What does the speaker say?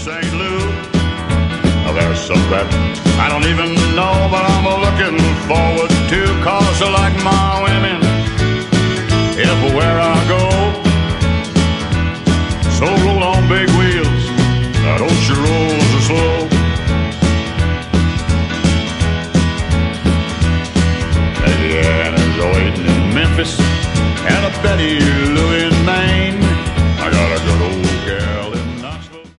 St. Louis. There's some that I don't even know, but I'm looking forward to, 'cause like my